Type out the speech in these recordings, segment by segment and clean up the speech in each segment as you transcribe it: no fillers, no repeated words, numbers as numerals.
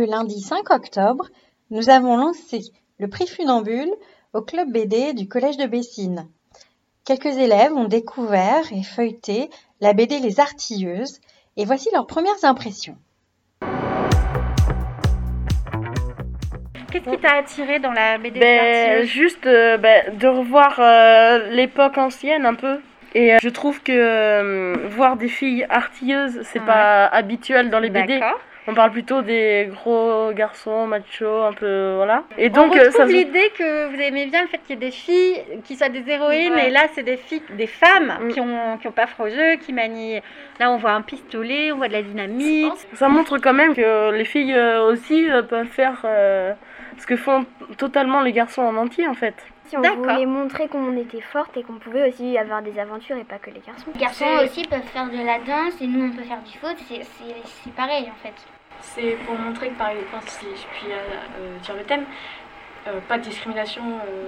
lundi 5 octobre, nous avons lancé le prix Funambule au Club BD du Collège de Bessines. Quelques élèves ont découvert et feuilleté la BD Les Artilleuses et voici leurs premières impressions. Qu'est-ce qui t'a attiré dans la BD Les Artilleuses ? Juste de revoir l'époque ancienne un peu. Et je trouve que voir des filles artilleuses, c'est pas habituel dans les BD. D'accord. On parle plutôt des gros garçons, machos, un peu, voilà. Et Donc, donc, on retrouve l'idée que vous aimez bien le fait qu'il y ait des filles qui soient des héroïnes, et là, c'est des filles, des femmes qui ont pas froid au jeu, qui manient. Là, on voit un pistolet, on voit de la dynamite. Ça montre quand même que les filles aussi peuvent faire ce que font totalement les garçons en entier, en fait. Si on voulait montrer qu'on était forte et qu'on pouvait aussi avoir des aventures et pas que les garçons. Les garçons aussi peuvent faire de la danse et nous, on peut faire du foot. C'est pareil, en fait. C'est pour montrer que, par exemple, si je puis dire le thème, pas de discrimination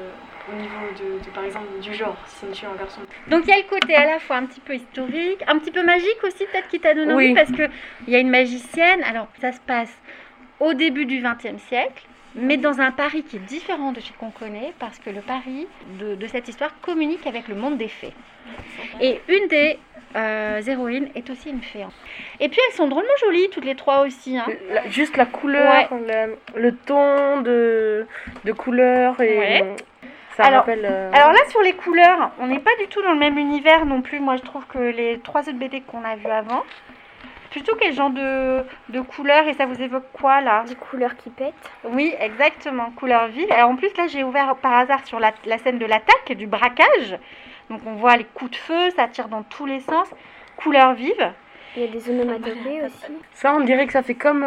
au niveau de, par exemple, du genre, si une fille ou un garçon. Donc il y a le côté à la fois un petit peu historique, un petit peu magique aussi, peut-être qui t'a donné envie, parce qu'il y a une magicienne. Alors ça se passe au début du XXe siècle, mais dans un Paris qui est différent de ce qu'on connaît, parce que le Paris de cette histoire communique avec le monde des fées. Et une des héroïnes est aussi une fée. Et puis elles sont drôlement jolies toutes les trois aussi. Juste la couleur, le ton de couleur et ça rappelle. Alors là sur les couleurs, on n'est pas du tout dans le même univers non plus. Moi je trouve que les trois autres BD qu'on a vues avant. Plutôt quel genre de couleurs, et ça vous évoque quoi là ? Des couleurs qui pètent. Oui, exactement, couleurs vives. Alors en plus là j'ai ouvert par hasard sur la scène de l'attaque, du braquage. Donc on voit les coups de feu, ça tire dans tous les sens. Couleurs vives. Il y a des onomatopées aussi. Ça, on dirait que ça fait comme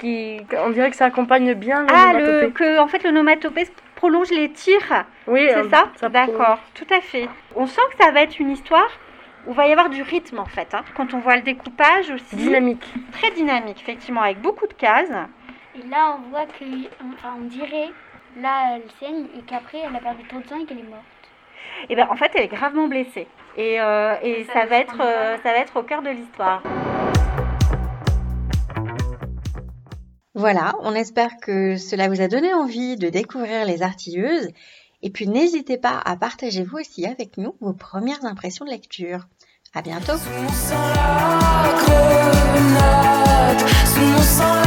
on dirait que ça accompagne bien l'onomatopée. En fait l'onomatopée prolonge les tirs. Oui, c'est ça D'accord, tout à fait. On sent que ça va être une histoire où il va y avoir du rythme en fait, quand on voit le découpage aussi. Dynamique. Très dynamique, effectivement, avec beaucoup de cases. Et là, on voit on dirait, là, elle saigne et qu'après, elle a perdu trop de sang et qu'elle est morte. Et bien, en fait, elle est gravement blessée. Et ça va être au cœur de l'histoire. Voilà, on espère que cela vous a donné envie de découvrir Les Artilleuses. Et puis n'hésitez pas à partager vous aussi avec nous vos premières impressions de lecture. À bientôt. Sous mon sang, la grenade, sous mon sang,